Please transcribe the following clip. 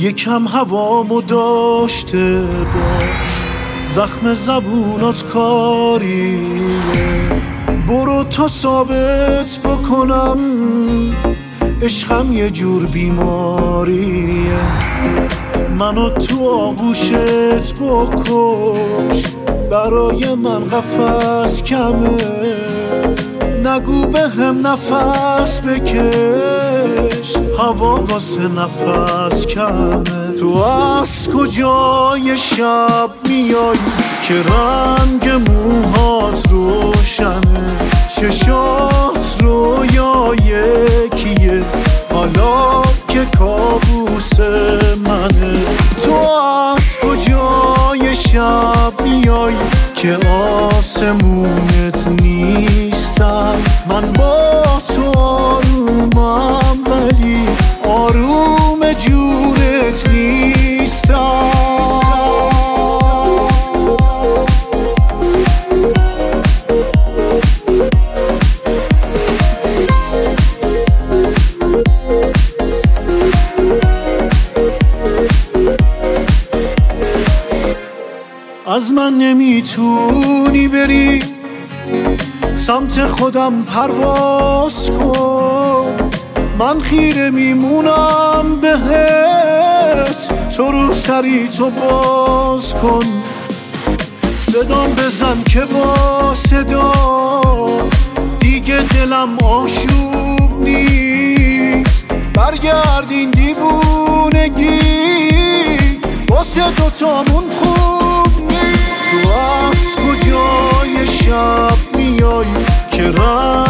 یکم هوامو داشته باش، زخم زبونات کاریه. برو تا ثابت بکنم عشقم یه جور بیماریه. منو تو آغوشت بکش، برای من قفس کمه. نگو به هم نفس بکش، هوا واسه نفس کمه. تو از کجای شب میای که رنگ موهات روشنه، چشات رویای کیه حالا که کابوس منه. تو از کجای شب میای که آسمونت نیستم. من با تو آرومم ولی آروم جورت نیستم. از من نمیتونی بری سمت خودم پرواز کن، من خیره میمونم بهت. تو رو سری تو باز کن، صدام بزن که با صدا دیگه دلم آشوب نیست. برگردین دیوونگی واسه دوتامون خوب نیست. تو از کجای شب میای که